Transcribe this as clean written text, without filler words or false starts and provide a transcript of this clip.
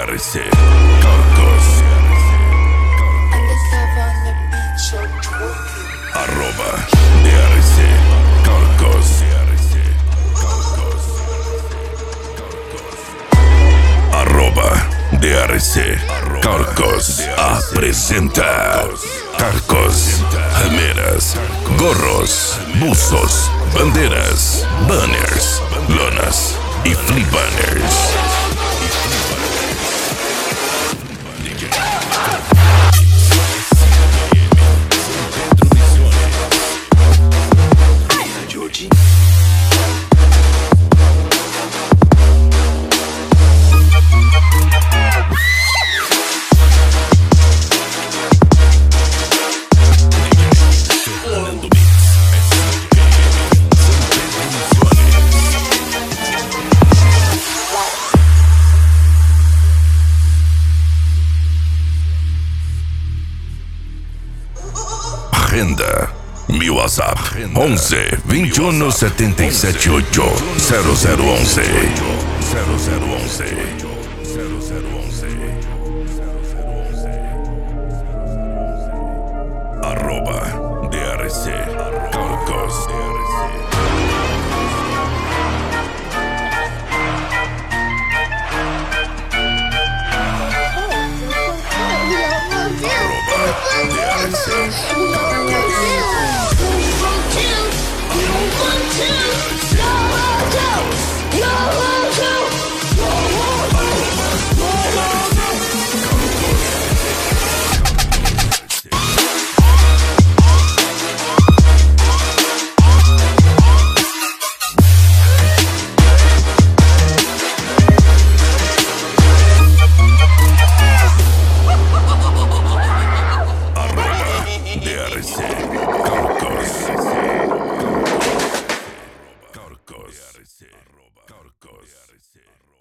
DRC Carcos arroba DRC Carcos arroba DRC Carcos apresenta Carcos, rameiras, gorros, buços, bandeiras, banners, lonas e flea banners. Agenda. Meu WhatsApp 11 21 77 8 0011 arroba DRC Carcos Carcos.